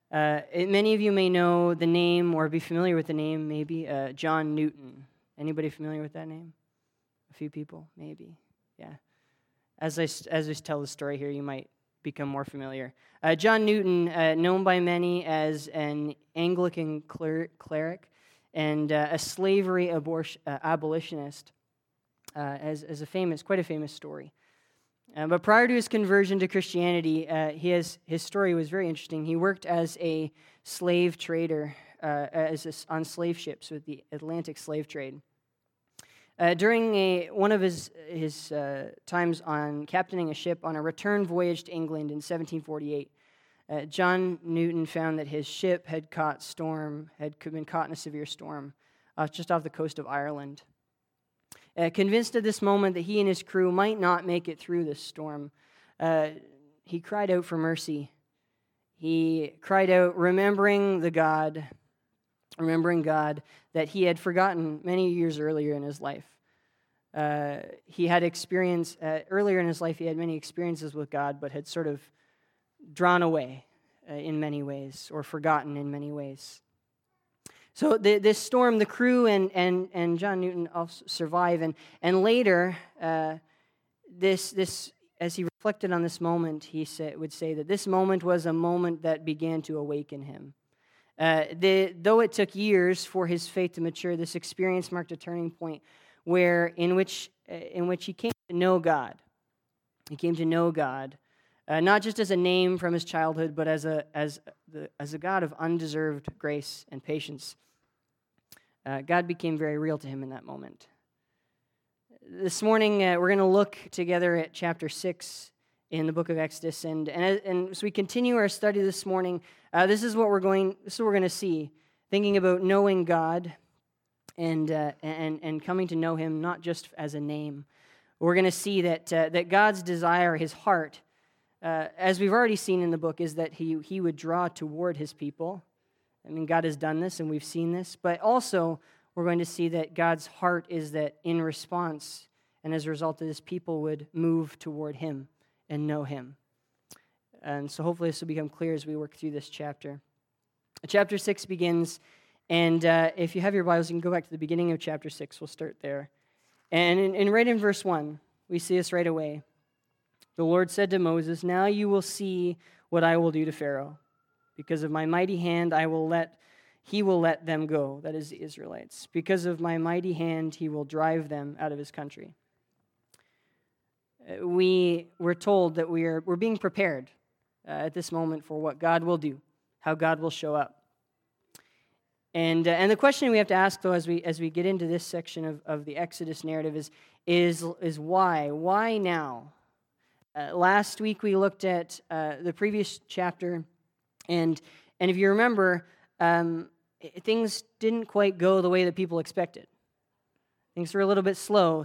Many of you may know the name or be familiar with the name, maybe, John Newton. Anybody familiar with that name? A few people, maybe. Yeah. As I tell the story here, you might become more familiar. John Newton, known by many as an Anglican cleric and a slavery abolitionist, as quite a famous story. But prior to his conversion to Christianity, his story was very interesting. He worked as a slave trader on slave ships with the Atlantic slave trade. During one of his times on captaining a ship on a return voyage to England in 1748, John Newton found that his ship had been caught in a severe storm just off the coast of Ireland. Convinced at this moment that he and his crew might not make it through this storm, he cried out for mercy. He cried out, remembering God that he had forgotten many years earlier in his life. He had earlier in his life, he had many experiences with God, but had sort of drawn away in many ways, or forgotten in many ways. So this storm, the crew and John Newton also survive, and later, this as he reflected on this moment, he would say that this moment was a moment that began to awaken him. Though it took years for his faith to mature, this experience marked a turning point in which he came to know God. He came to know God, not just as a name from his childhood, but as a God of undeserved grace and patience. God became very real to him in that moment. This morning, we're going to look together at chapter 6 in the book of Exodus, and as we continue our study this morning, this is what we're going to see, thinking about knowing God and coming to know Him not just as a name. We're going to see that God's desire, His heart, as we've already seen in the book, is that He would draw toward His people. I mean, God has done this, and we've seen this. But also, we're going to see that God's heart is that in response, and as a result of this, people would move toward Him and know Him. And so hopefully this will become clear as we work through this chapter. Chapter 6 begins, and if you have your Bibles, you can go back to the beginning of chapter 6. We'll start there. And right in verse 1, we see this right away. The Lord said to Moses, "Now you will see what I will do to Pharaoh. Because of my mighty hand, he will let them go," that is the Israelites. "Because of my mighty hand, he will drive them out of his country." We're told that we're being prepared at this moment for what God will do, how God will show up. And the question we have to ask, though, as we get into this section of the Exodus narrative is why? Why now? Last week we looked at the previous chapter, and if you remember, things didn't quite go the way that people expected. Things were a little bit slow.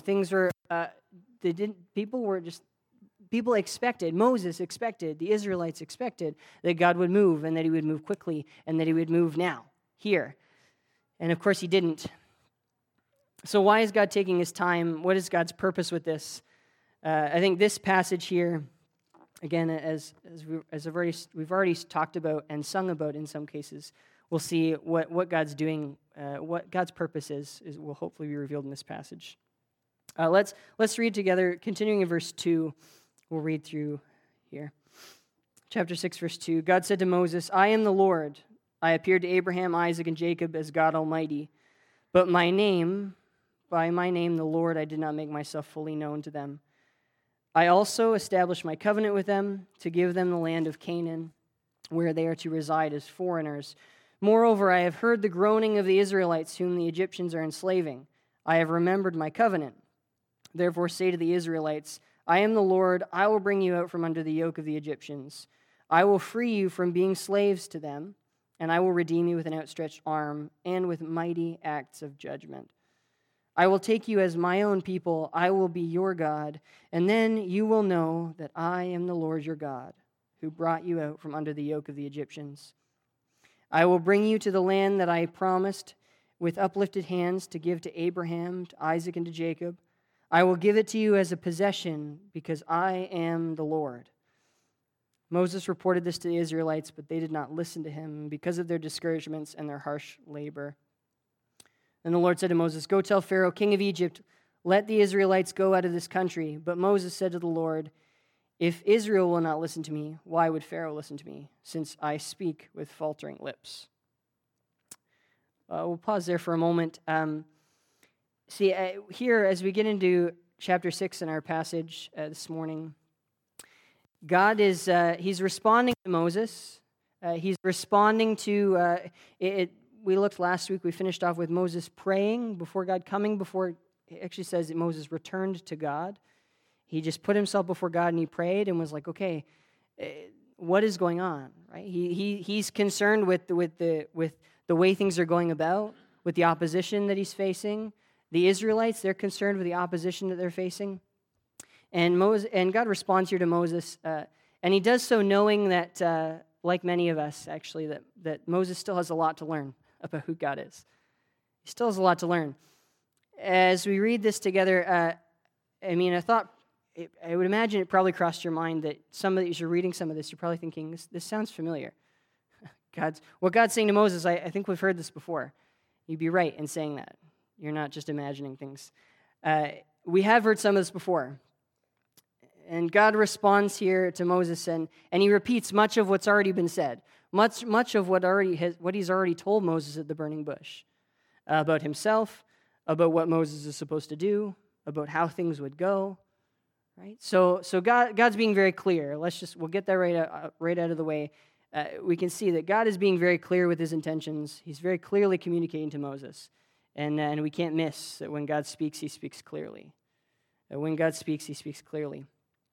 People expected, Moses expected, the Israelites expected that God would move and that He would move quickly and that He would move now, here. And of course He didn't. So why is God taking His time? What is God's purpose with this? I think this passage here, again, as we've already talked about and sung about in some cases, we'll see what God's doing, what God's purpose is will hopefully be revealed in this passage. Let's read together, continuing in verse 2. We'll read through here. Chapter 6, verse 2. God said to Moses, "I am the Lord. I appeared to Abraham, Isaac, and Jacob as God Almighty. But by my name, the Lord, I did not make myself fully known to them. I also established my covenant with them to give them the land of Canaan, where they are to reside as foreigners. Moreover, I have heard the groaning of the Israelites, whom the Egyptians are enslaving. I have remembered my covenant. Therefore say to the Israelites, I am the Lord, I will bring you out from under the yoke of the Egyptians. I will free you from being slaves to them, and I will redeem you with an outstretched arm and with mighty acts of judgment. I will take you as my own people, I will be your God, and then you will know that I am the Lord your God, who brought you out from under the yoke of the Egyptians. I will bring you to the land that I promised with uplifted hands to give to Abraham, to Isaac, and to Jacob. I will give it to you as a possession because I am the Lord. Moses reported this to the Israelites, but they did not listen to him because of their discouragements and their harsh labor. Then the Lord said to Moses, "Go tell Pharaoh, king of Egypt, let the Israelites go out of this country." But Moses said to the Lord, "If Israel will not listen to me, why would Pharaoh listen to me, since I speak with faltering lips?" We'll pause there for a moment. Here, as we get into chapter 6 in our passage this morning, God is, he's responding to Moses. He's responding to, we looked last week, we finished off with Moses praying before God, coming before, it actually says that Moses returned to God. He just put himself before God and he prayed and was like, okay, what is going on, right? He's concerned with the way things are going about, with the opposition that he's facing. The Israelites, they're concerned with the opposition that they're facing. And God responds here to Moses, and he does so knowing that, like many of us, actually, that Moses still has a lot to learn about who God is. He still has a lot to learn. As we read this together, I would imagine it probably crossed your mind that as you're reading some of this, you're probably thinking, this sounds familiar. What God's saying to Moses, I think we've heard this before. You'd be right in saying that. You're not just imagining things. We have heard some of this before. And God responds here to Moses, and he repeats much of what's already been said, much of what he's already told Moses at the burning bush, about himself, about what Moses is supposed to do, about how things would go. Right? So God's being very clear. We'll get that right out of the way. We can see that God is being very clear with his intentions. He's very clearly communicating to Moses. And we can't miss that when God speaks, he speaks clearly. When God speaks, he speaks clearly.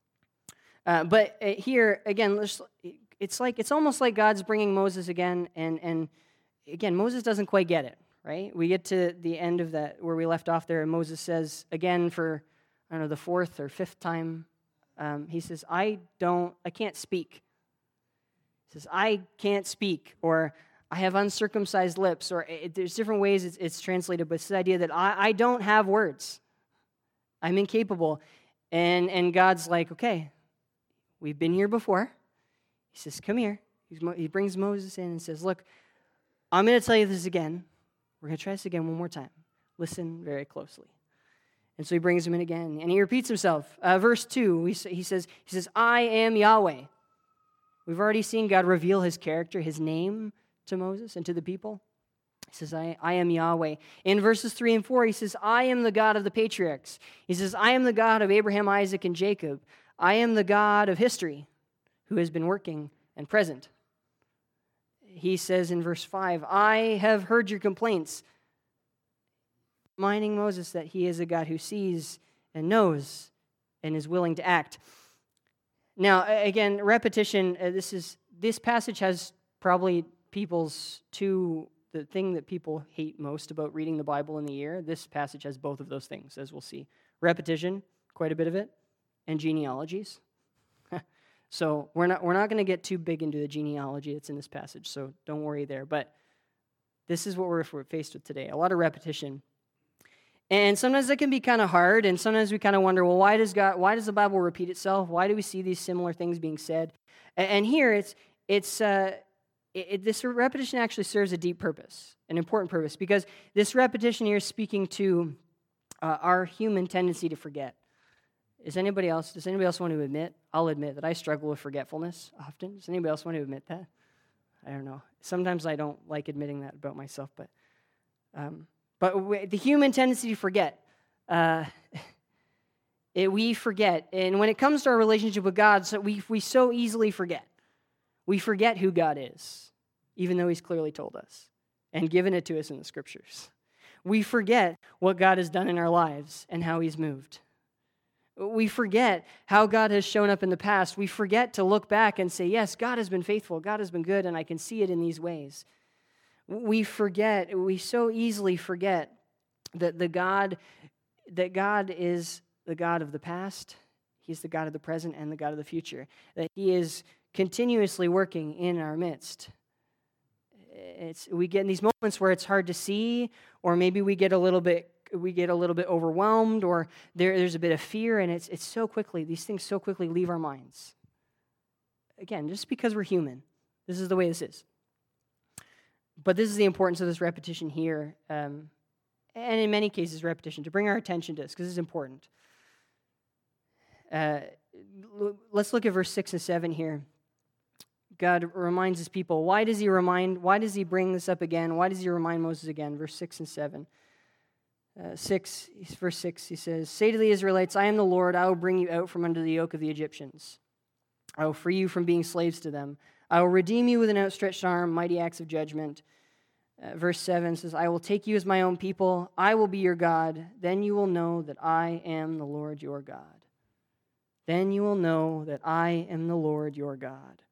But here, again, it's almost like God's bringing Moses again, and again, Moses doesn't quite get it, right? We get to the end of that, where we left off there, and Moses says, again, for, I don't know, the fourth or fifth time, he says, I can't speak. He says, I can't speak, or I have uncircumcised lips, or there's different ways it's translated, but it's the idea that I don't have words. I'm incapable. And God's like, okay, we've been here before. He says, come here. He brings Moses in and says, look, I'm going to tell you this again. We're going to try this again one more time. Listen very closely. And so he brings him in again, and he repeats himself. Verse 2, he says, I am Yahweh. We've already seen God reveal his character, his name to Moses and to the people. He says, I am Yahweh. In verses 3 and 4, he says, I am the God of the patriarchs. He says, I am the God of Abraham, Isaac, and Jacob. I am the God of history who has been working and present. He says in verse 5, I have heard your complaints, reminding Moses that he is a God who sees and knows and is willing to act. Now, again, repetition, this passage has probably the thing that people hate most about reading the Bible in the year. This passage has both of those things, as we'll see. Repetition, quite a bit of it, and genealogies. So we're not going to get too big into the genealogy that's in this passage, so don't worry there. But this is what we're faced with today, a lot of repetition. And sometimes that can be kind of hard, and sometimes we kind of wonder, well, why does the Bible repeat itself? Why do we see these similar things being said? And here, this repetition actually serves a deep purpose, an important purpose, because this repetition here is speaking to our human tendency to forget. Does anybody else want to admit? I'll admit that I struggle with forgetfulness often. Does anybody else want to admit that? I don't know. Sometimes I don't like admitting that about myself, but the human tendency to forget, we forget. And when it comes to our relationship with God, we so easily forget. We forget who God is, even though he's clearly told us and given it to us in the scriptures. We forget what God has done in our lives and how he's moved. We forget how God has shown up in the past. We forget to look back and say, yes, God has been faithful, God has been good, and I can see it in these ways. We so easily forget that God is the God of the past, he's the God of the present, and the God of the future, that he is continuously working in our midst. We get in these moments where it's hard to see, or maybe we get a little bit overwhelmed, or there's a bit of fear, and these things so quickly leave our minds. again, just because we're human. This is the way this is. But this is the importance of this repetition here, and in many cases, repetition, to bring our attention to this, because it's important. Let's look at verse 6 and 7 here. God reminds his people. Why does he bring this up again? Why does he remind Moses again? Verse 6 and 7. Verse 6, he says, "Say to the Israelites, I am the Lord. I will bring you out from under the yoke of the Egyptians. I will free you from being slaves to them. I will redeem you with an outstretched arm, mighty acts of judgment." Verse 7 says, "I will take you as my own people. I will be your God. Then you will know that I am the Lord your God." Then you will know that I am the Lord your God.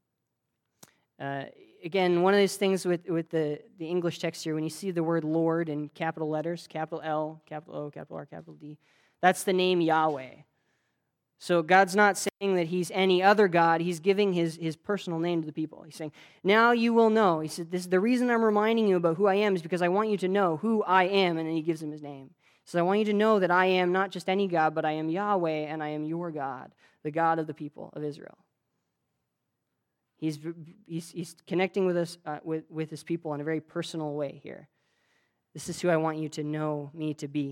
Again, one of these things with the English text here, when you see the word Lord in capital letters, capital L, capital O, capital R, capital D, that's the name Yahweh. So God's not saying that he's any other God. He's giving his personal name to the people. He's saying, now you will know. He said, "This is the reason I'm reminding you about who I am is because I want you to know who I am." And then he gives him his name. He says, "I want you to know that I am not just any God, but I am Yahweh, and I am your God, the God of the people of Israel." He's connecting with us, with his people in a very personal way here. This is who I want you to know me to be.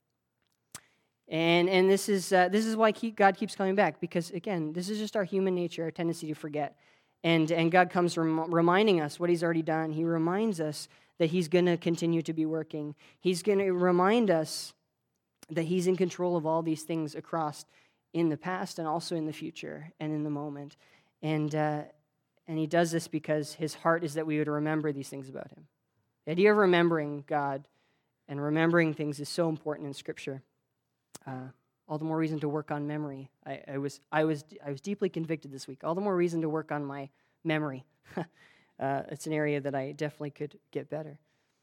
And this is why God keeps coming back, because again, this is just our human nature, our tendency to forget. And God comes reminding us what he's already done. He reminds us that he's going to continue to be working. He's going to remind us that he's in control of all these things across in the past and also in the future and in the moment. And he does this because his heart is that we would remember these things about him. The idea of remembering God and remembering things is so important in Scripture. All the more reason to work on memory. I was deeply convicted this week. All the more reason to work on my memory. It's an area that I definitely could get better.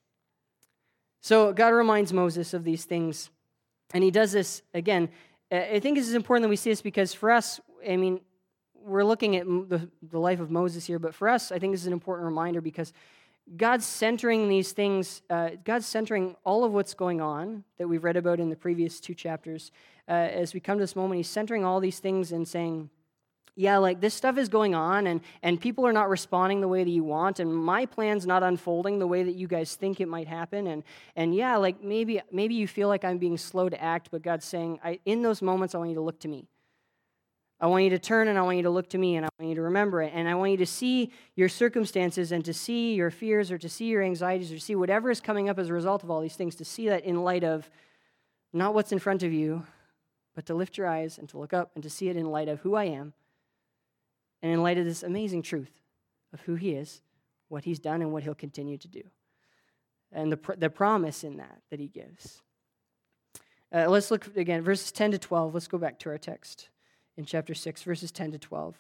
So God reminds Moses of these things, and he does this again. I think this is important that we see this because for us, I mean, we're looking at the life of Moses here, but for us, I think this is an important reminder because God's centering these things, God's centering all of what's going on that we've read about in the previous 2 chapters. As we come to this moment, he's centering all these things and saying, yeah, like this stuff is going on and people are not responding the way that you want, and my plan's not unfolding the way that you guys think it might happen. And yeah, like maybe you feel like I'm being slow to act, but God's saying, in those moments, I want you to look to me. I want you to turn and I want you to look to me and I want you to remember it. And I want you to see your circumstances and to see your fears or to see your anxieties or to see whatever is coming up as a result of all these things, to see that in light of not what's in front of you, but to lift your eyes and to look up and to see it in light of who I am and in light of this amazing truth of who he is, what he's done, and what he'll continue to do. And the promise in that he gives. Let's look again, verses 10 to 12. Let's go back to our text. In chapter 6, verses 10 to 12.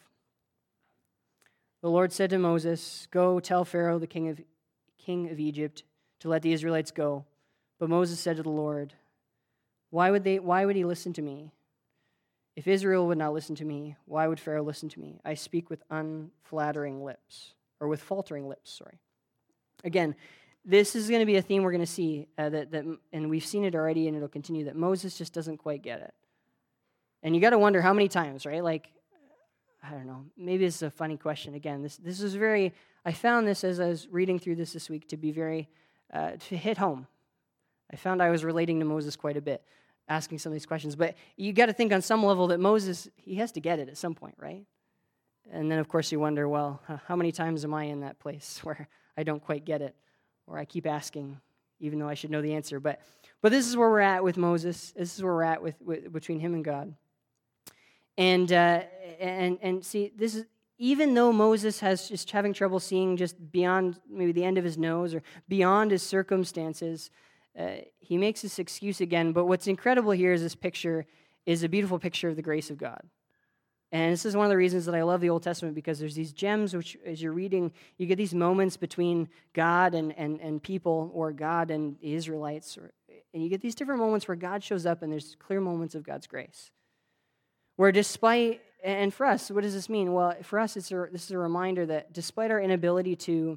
The Lord said to Moses, "Go tell Pharaoh, the king of Egypt, to let the Israelites go." But Moses said to the Lord, Why would he listen to me? If Israel would not listen to me, why would Pharaoh listen to me? I speak with unflattering lips, or with faltering lips, sorry. Again, this is going to be a theme we're going to see, and we've seen it already, and it'll continue, that Moses just doesn't quite get it. And you got to wonder how many times, right? Like, I don't know. Maybe this is a funny question. Again, this is very, I found this as I was reading through this week to be very, to hit home. I found I was relating to Moses quite a bit, asking some of these questions. But you got to think on some level that Moses, he has to get it at some point, right? And then, of course, you wonder, well, how many times am I in that place where I don't quite get it, or I keep asking, even though I should know the answer? But this is where we're at with Moses. This is where we're at with between him and God. And see, this is, even though Moses has just having trouble seeing just beyond maybe the end of his nose or beyond his circumstances, he makes this excuse again. But what's incredible here is this picture is a beautiful picture of the grace of God. And this is one of the reasons that I love the Old Testament, because there's these gems which, as you're reading, you get these moments between God and people, or God and the Israelites, and you get these different moments where God shows up and there's clear moments of God's grace. Where despite, and for us, what does this mean? Well, for us, this is a reminder that despite our inability to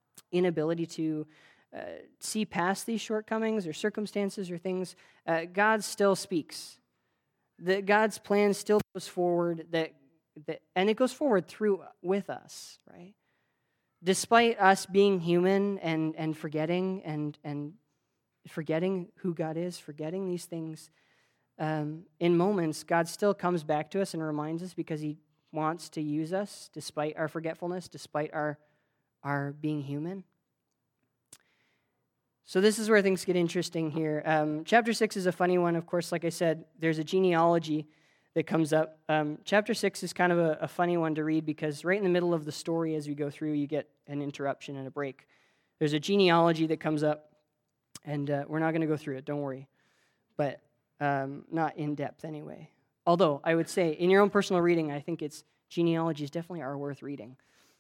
see past these shortcomings or circumstances or things, God still speaks. That God's plan still goes forward, that And it goes forward through with us, right? Despite us being human and forgetting and forgetting who God is, forgetting these things, in moments, God still comes back to us and reminds us because he wants to use us despite our forgetfulness, despite our being human. So this is where things get interesting here. Chapter 6 is a funny one. Of course, like I said, there's a genealogy that comes up. Chapter 6 is kind of a funny one to read because right in the middle of the story as we go through, you get an interruption and a break. There's a genealogy that comes up, and we're not going to go through it, don't worry. But not in depth anyway. Although, I would say, in your own personal reading, I think genealogies definitely are worth reading.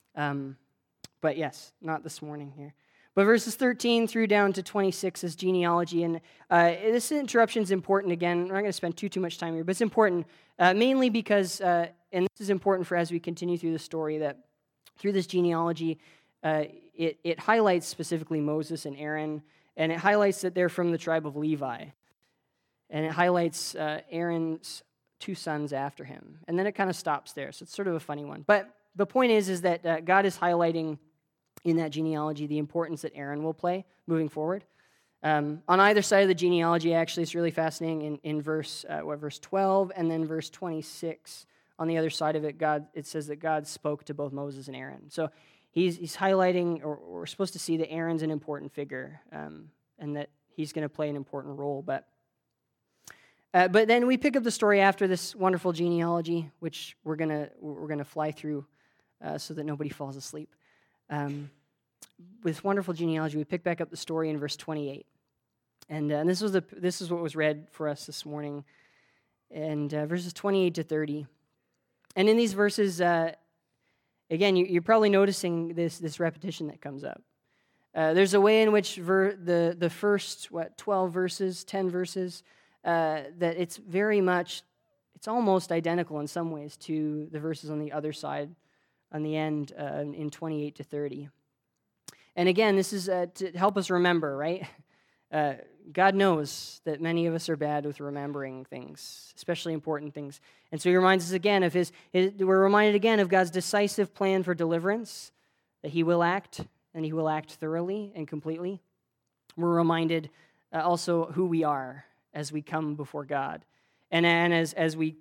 But yes, not this morning here. But verses 13 through down to 26 is genealogy, and this interruption is important again. We're not going to spend too much time here, but it's important mainly because, and this is important for as we continue through the story, that through this genealogy, it highlights specifically Moses and Aaron, and it highlights that they're from the tribe of Levi, and it highlights Aaron's two sons after him, and then it kind of stops there, so it's sort of a funny one. But the point is that God is highlighting in that genealogy the importance that Aaron will play moving forward. On either side of the genealogy, actually, it's really fascinating. In verse 12 and then verse 26, on the other side of it, it says that God spoke to both Moses and Aaron. So he's highlighting, or we're supposed to see that Aaron's an important figure, and that he's going to play an important role. But then we pick up the story after this wonderful genealogy, which we're gonna fly through so that nobody falls asleep. With wonderful genealogy, we pick back up the story in verse 28, and this is what was read for us this morning, and verses 28 to 30. And in these verses, again, you're probably noticing this repetition that comes up. There's a way in which the first 12 verses, 10 verses, that it's almost identical in some ways to the verses on the other side, on the end in 28 to 30. And again, this is to help us remember, right? God knows that many of us are bad with remembering things, especially important things. And so he reminds us again of we're reminded again of God's decisive plan for deliverance, that he will act, and he will act thoroughly and completely. We're reminded also who we are as we come before God. And as we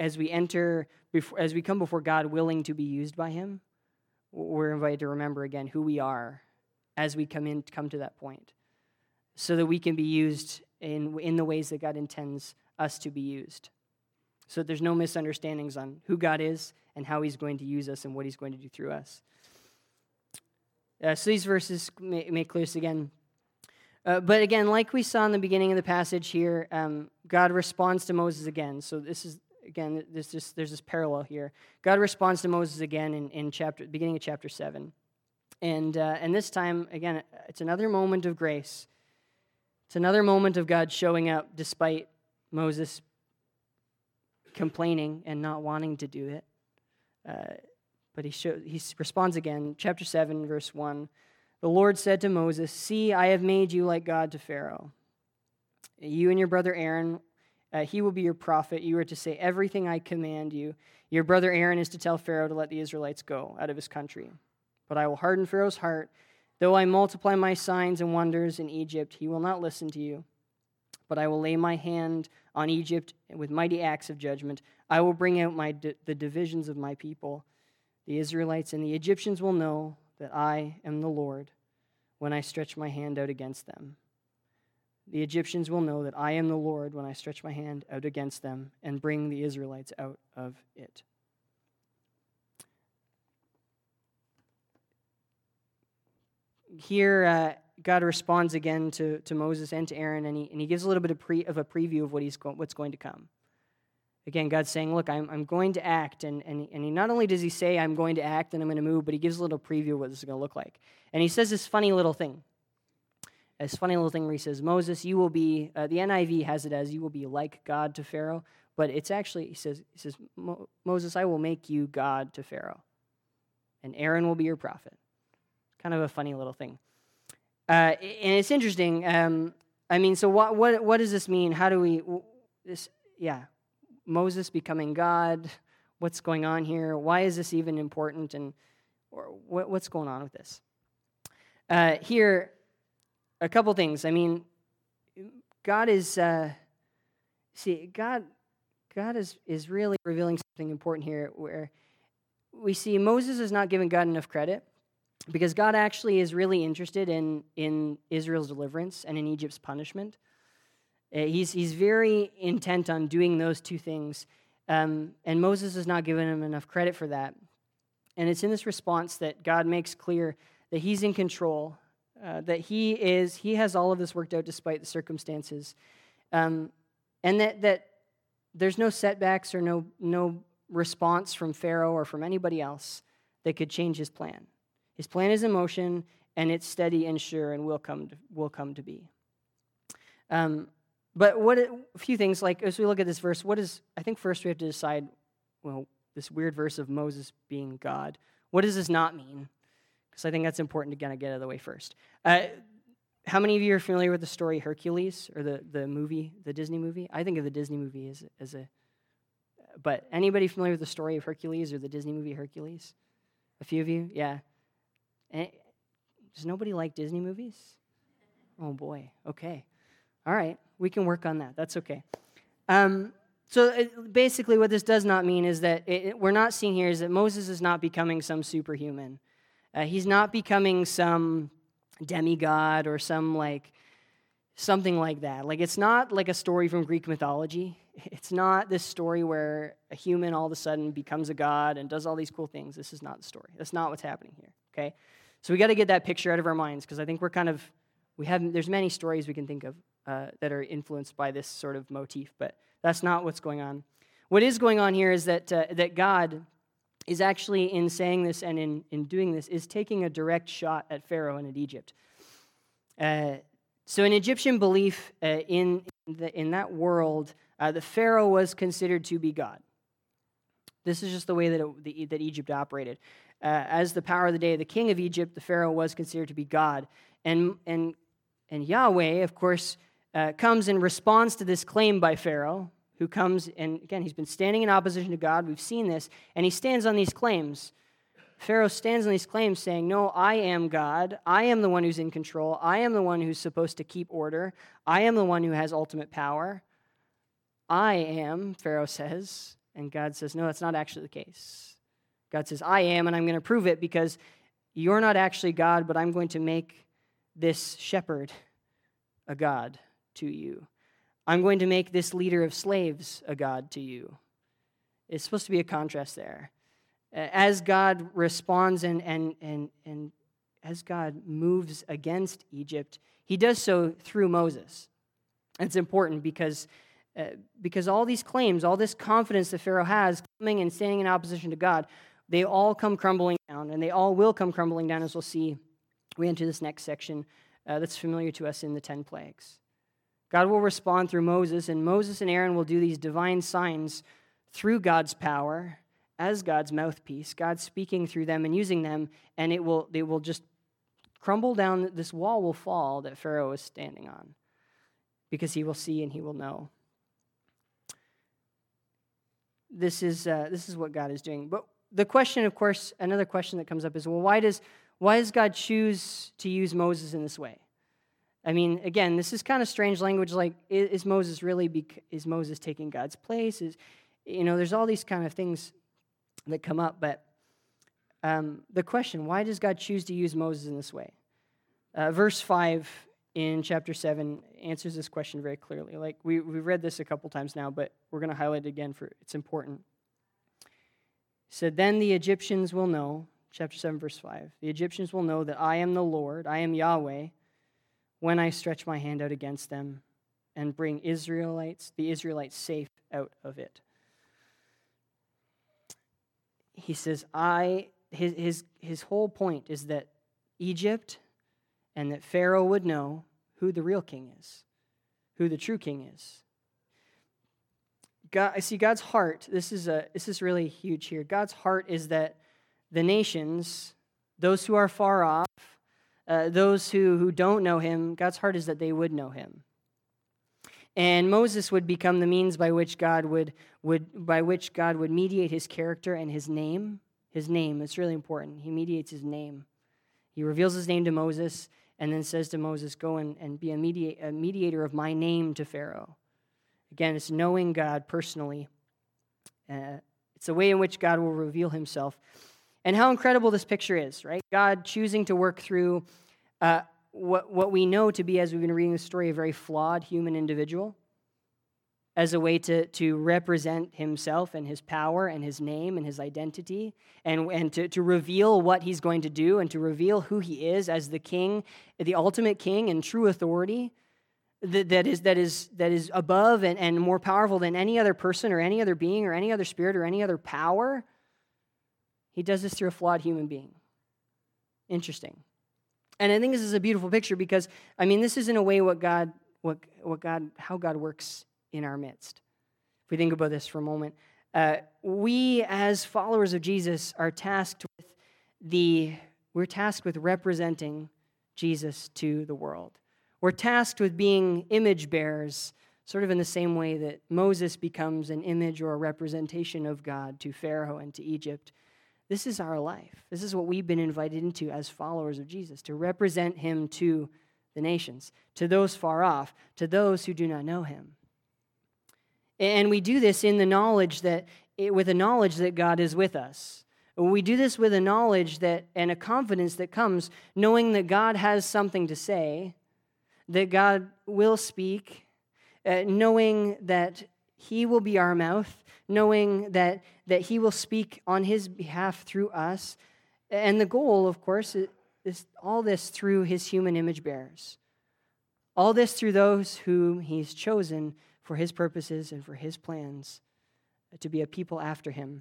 come before God willing to be used by him, we're invited to remember again who we are as we come to that point, so that we can be used in the ways that God intends us to be used. So that there's no misunderstandings on who God is and how he's going to use us and what he's going to do through us. So these verses make clear this again. But again, like we saw in the beginning of the passage here, God responds to Moses again. So this is, again, there's this parallel here. God responds to Moses again in beginning of chapter 7. And this time, again, it's another moment of grace. It's another moment of God showing up despite Moses complaining and not wanting to do it. But he responds again. Chapter 7, verse 1. The Lord said to Moses, "See, I have made you like God to Pharaoh. You and your brother Aaron, he will be your prophet. You are to say everything I command you. Your brother Aaron is to tell Pharaoh to let the Israelites go out of his country. But I will harden Pharaoh's heart. Though I multiply my signs and wonders in Egypt, he will not listen to you. But I will lay my hand on Egypt with mighty acts of judgment. I will bring out the divisions of my people. The Israelites and the Egyptians will know that I am the Lord when I stretch my hand out against them. The Egyptians will know that I am the Lord when I stretch my hand out against them and bring the Israelites out of it." Here, God responds again to Moses and to Aaron, and he gives a little bit of a preview of what's going to come. Again, God's saying, look, I'm going to act, and he not only does he say I'm going to act and I'm going to move, but he gives a little preview of what this is going to look like. And he says this funny little thing. Where he says, Moses, you will be, the NIV has it as you will be like God to Pharaoh, but it's actually, he says, Moses, I will make you God to Pharaoh, and Aaron will be your prophet. Kind of a funny little thing. And it's interesting. So what does this mean? How do we, Moses becoming God, what's going on here? Why is this even important? And what's going on with this? Here, a couple things. I mean, God is God is really revealing something important here, where we see Moses is not giving God enough credit, because God actually is really interested in Israel's deliverance and in Egypt's punishment. He's very intent on doing those two things, and Moses is not giving him enough credit for that. And it's in this response that God makes clear that he's in control, that he has all of this worked out despite the circumstances, and that there's no setbacks or no response from Pharaoh or from anybody else that could change his plan. His plan is in motion, and it's steady and sure, and will come to be. But a few things, like as we look at this verse, I think first we have to decide, well, this weird verse of Moses being God, what does this not mean? Because I think that's important to kind of get out of the way first. How many of you are familiar with the story Hercules, or the movie, the Disney movie? I think of the Disney movie as a... But anybody familiar with the story of Hercules or the Disney movie Hercules? A few of you? Yeah. Does nobody like Disney movies? Oh, boy. Okay. All right. We can work on that. That's okay. Basically what this does not mean is that we're not seeing here is that Moses is not becoming some superhuman. He's not becoming some demigod or something like that. Like, it's not like a story from Greek mythology. It's not this story where a human all of a sudden becomes a god and does all these cool things. This is not the story. That's not what's happening here, okay? So we got to get that picture out of our minds, because I think there's many stories we can think of that are influenced by this sort of motif, but that's not what's going on. What is going on here is that God is actually, in saying this and in doing this, is taking a direct shot at Pharaoh and at Egypt. So in Egyptian belief, in that world, the Pharaoh was considered to be God. This is just the way that Egypt operated. As the power of the day, the king of Egypt, the Pharaoh was considered to be God. And Yahweh, of course, comes and responds to this claim by Pharaoh, who comes, and again, he's been standing in opposition to God. We've seen this, and he stands on these claims. Pharaoh stands on these claims saying, no, I am God. I am the one who's in control. I am the one who's supposed to keep order. I am the one who has ultimate power. I am, Pharaoh says, and God says, no, that's not actually the case. God says, I am, and I'm going to prove it, because you're not actually God, but I'm going to make this shepherd a god to you. I'm going to make this leader of slaves a god to you. It's supposed to be a contrast there. As God responds and as God moves against Egypt, he does so through Moses. It's important because all these claims, all this confidence that Pharaoh has coming and standing in opposition to God, they all come crumbling down, and they all will come crumbling down, as we'll see. We enter this next section that's familiar to us in the 10 plagues. God will respond through Moses, and Moses and Aaron will do these divine signs through God's power as God's mouthpiece, God speaking through them and using them, and they will just crumble down. This wall will fall that Pharaoh is standing on, because he will see and he will know. This is what God is doing. But the question, of course, another question that comes up is, well, why does God choose to use Moses in this way? I mean, again, this is kind of strange language. Like, is Moses taking God's place? There's all these kind of things that come up. But the question, why does God choose to use Moses in this way? Verse 5 in chapter 7 answers this question very clearly. Like, we've read this a couple times now, but we're going to highlight it again, for it's important. He said, then the Egyptians will know, chapter 7, verse 5, the Egyptians will know that I am the Lord, I am Yahweh, when I stretch my hand out against them and bring the Israelites safe out of it. He says, his whole point is that Egypt and that Pharaoh would know who the real king is, who the true king is. God, I see God's heart. This is really huge here. God's heart is that the nations, those who are far off, those who don't know him, God's heart is that they would know him. And Moses would become the means by which God would mediate his character and his name. His name, it's really important. He mediates his name. He reveals his name to Moses and then says to Moses, go and be a mediator of my name to Pharaoh. Again, it's knowing God personally. It's the way in which God will reveal himself. And how incredible this picture is, right? God choosing to work through what we know to be, as we've been reading the story, a very flawed human individual, as a way to represent himself and his power and his name and his identity, and to reveal what he's going to do and to reveal who he is as the king, the ultimate king and true authority that is above and more powerful than any other person or any other being or any other spirit or any other power. He does this through a flawed human being. Interesting. And I think this is a beautiful picture because, this is in a way how God works in our midst. If we think about this for a moment, we as followers of Jesus are tasked with representing Jesus to the world. We're tasked with being image bearers, sort of in the same way that Moses becomes an image or a representation of God to Pharaoh and to Egypt. This is our life. This is what we've been invited into as followers of Jesus, to represent him to the nations, to those far off, to those who do not know him. And we do this with a knowledge that God is with us. We do this with a knowledge and a confidence that comes knowing that God has something to say, that God will speak, knowing that he will be our mouth, knowing that he will speak on his behalf through us. And the goal, of course, is all this through his human image bearers. All this through those whom he's chosen for his purposes and for his plans to be a people after him.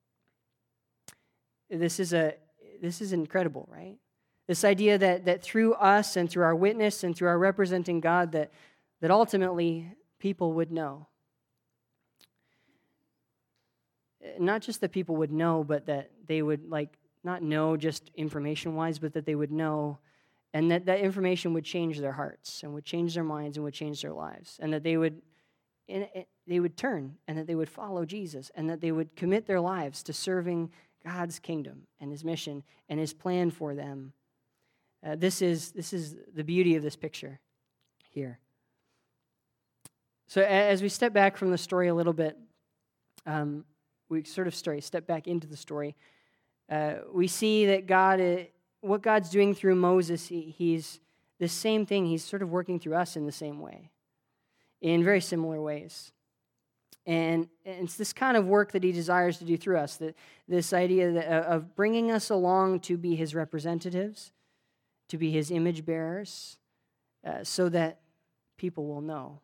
This is incredible, right? This idea that through us and through our witness and through our representing God, that ultimately people would know. Not just that people would know, but that they would not know just information-wise, but that they would know, and that information would change their hearts and would change their minds and would change their lives, and that they would turn and that they would follow Jesus and that they would commit their lives to serving God's kingdom and his mission and his plan for them. This is the beauty of this picture here. So as we step back from the story a little bit, we step back into the story. We see that what God's doing through Moses, he's the same thing. He's sort of working through us in the same way, in very similar ways. And it's this kind of work that he desires to do through us, this idea of bringing us along to be his representatives, to be his image bearers, so that people will know.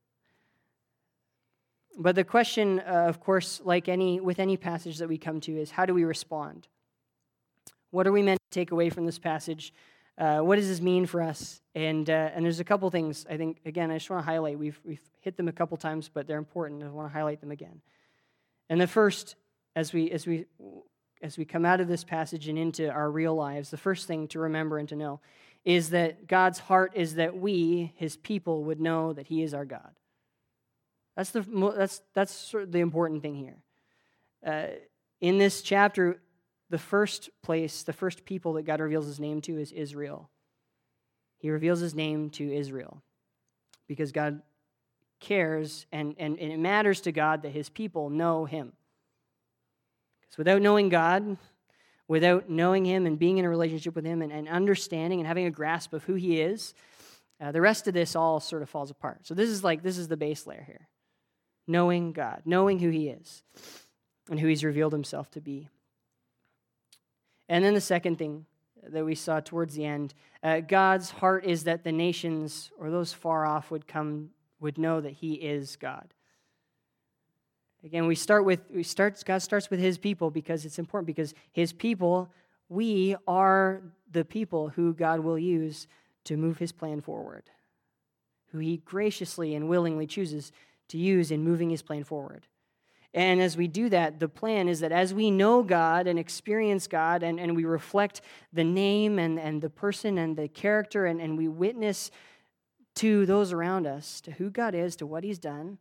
But the question, of course, with any passage that we come to, is how do we respond? What are we meant to take away from this passage? What does this mean for us? And there's a couple things I think. Again, I just want to highlight. We've hit them a couple times, but they're important. I want to highlight them again. And the first, as we come out of this passage and into our real lives, the first thing to remember and to know is that God's heart is that we, his people, would know that he is our God. That's sort of the important thing here. In this chapter, the first people that God reveals his name to is Israel. He reveals his name to Israel because God cares and it matters to God that his people know him. Because without knowing God, without knowing him and being in a relationship with him and understanding and having a grasp of who he is, the rest of this all sort of falls apart. So this is the base layer here. Knowing God, knowing who he is and who he's revealed himself to be. And then the second thing that we saw towards the end, God's heart is that the nations or those far off would know that he is God. Again, God starts with his people because it's important, because his people, we are the people who God will use to move his plan forward, who he graciously and willingly chooses to use in moving his plan forward. And as we do that, the plan is that as we know God and experience God and we reflect the name and the person and the character and we witness to those around us, to who God is, to what he's done.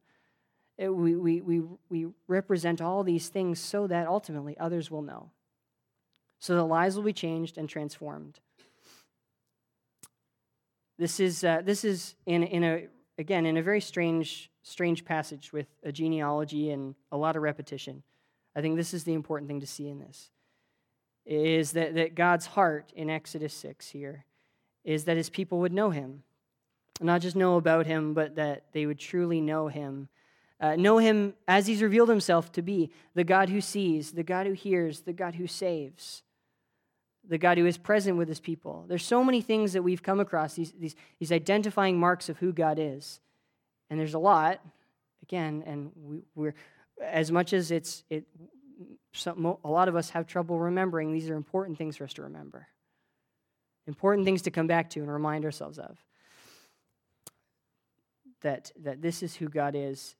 We represent all these things so that ultimately others will know, so that lives will be changed and transformed. This is in a very strange passage with a genealogy and a lot of repetition. I think this is the important thing to see in this, is that God's heart in Exodus 6 here is that his people would know him. Not just know about him, but that they would truly know him. Know him as he's revealed himself to be, the God who sees, the God who hears, the God who saves, the God who is present with his people. There's so many things that we've come across, these identifying marks of who God is. And there's a lot, again, and we're as much as a lot of us have trouble remembering, these are important things for us to remember. Important things to come back to and remind ourselves of. That this is who God is.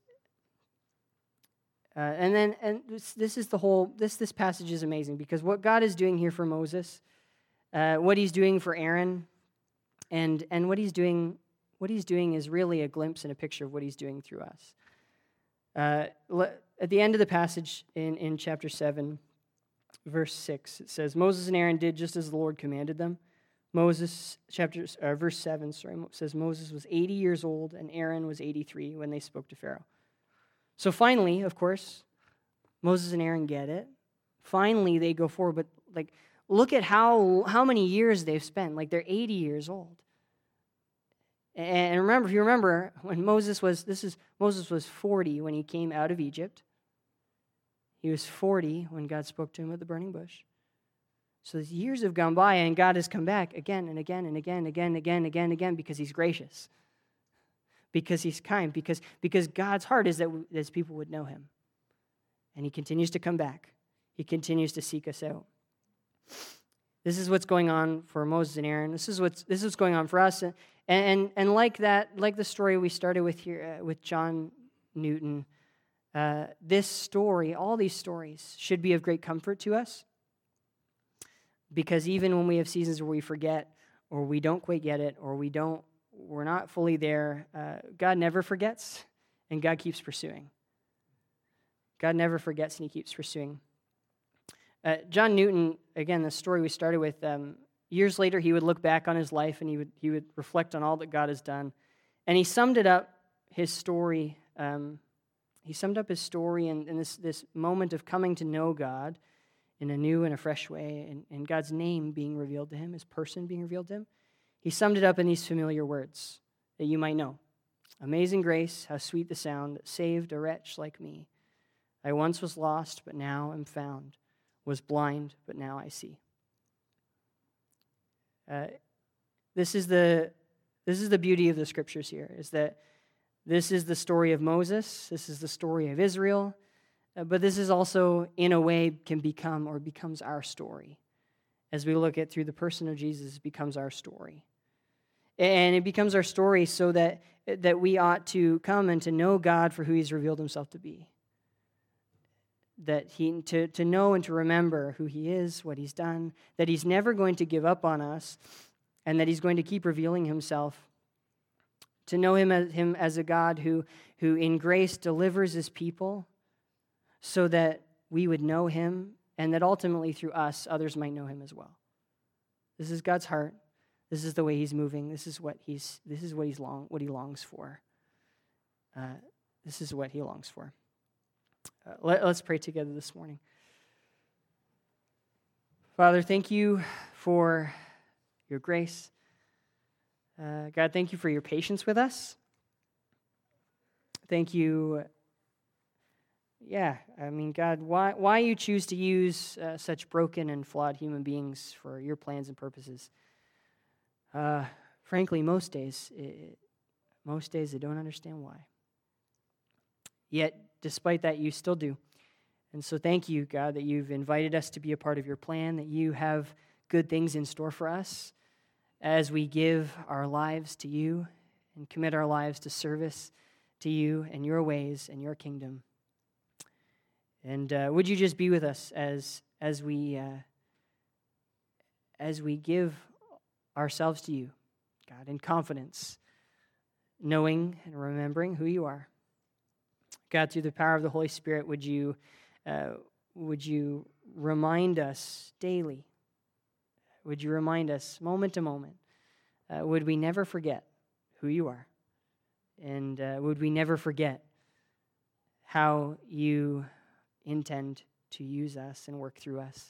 This is the whole, this passage is amazing, because what God is doing here for Moses, what he's doing for Aaron, and what he's doing is really a glimpse and a picture of what he's doing through us. At the end of the passage in chapter 7, verse 6, it says, Moses and Aaron did just as the Lord commanded them. Verse 7, says Moses was 80 years old and Aaron was 83 when they spoke to Pharaoh. So finally, of course, Moses and Aaron get it. Finally, they go forward, but look at how many years they've spent. They're 80 years old. And remember, if you remember, when Moses was 40 when he came out of Egypt. He was 40 when God spoke to him at the burning bush. So these years have gone by, and God has come back again and again and again, because he's gracious, because he's kind, because God's heart is that his people would know him. And he continues to come back. He continues to seek us out. This is what's going on for Moses and Aaron. This is what's going on for us. And like the story we started with here with John Newton, this story, all these stories, should be of great comfort to us. Because even when we have seasons where we forget, or we don't quite get it, or we're not fully there, God never forgets, and God keeps pursuing. God never forgets, and he keeps pursuing. John Newton, again, the story we started with, years later he would look back on his life, and he would reflect on all that God has done. And he summed up his story in this moment of coming to know God in a new and a fresh way, and God's name being revealed to him, his person being revealed to him. He summed it up in these familiar words that you might know. Amazing grace, how sweet the sound that saved a wretch like me. I once was lost, but now am found. Was blind, but now I see. This is the beauty of the scriptures here, is that this is the story of Moses, this is the story of Israel, but this is also, in a way, becomes our story. As we look at through the person of Jesus, it becomes our story. And it becomes our story so that we ought to come and to know God for who he's revealed himself to be. That to know and to remember who he is, what he's done, that he's never going to give up on us, and that he's going to keep revealing himself. To know him as a God who in grace delivers his people so that we would know him, and that ultimately through us, others might know him as well. This is God's heart. This is the way he's moving. This is what he longs for. This is what he longs for. Let's pray together this morning. Father, thank you for your grace. God, thank you for your patience with us. Thank you. God, why you choose to use such broken and flawed human beings for your plans and purposes. Frankly, most days I don't understand why. Yet, despite that, you still do. And so thank you, God, that you've invited us to be a part of your plan, that you have good things in store for us as we give our lives to you and commit our lives to service to you and your ways and your kingdom. And would you just be with us as we give ourselves to you, God, in confidence, knowing and remembering who you are. God, through the power of the Holy Spirit, would you remind us daily? Would you remind us moment to moment? Would we never forget who you are? And would we never forget how you intend to use us and work through us?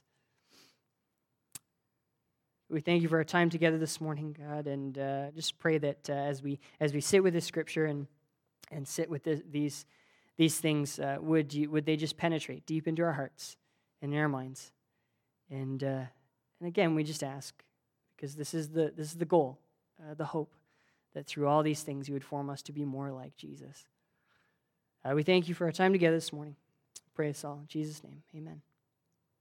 We thank you for our time together this morning, God, and just pray that as we sit with this scripture and sit with these things, would they just penetrate deep into our hearts and in our minds? And again, we just ask, because this is the goal, the hope, that through all these things you would form us to be more like Jesus. We thank you for our time together this morning. Pray us all in Jesus' name. Amen.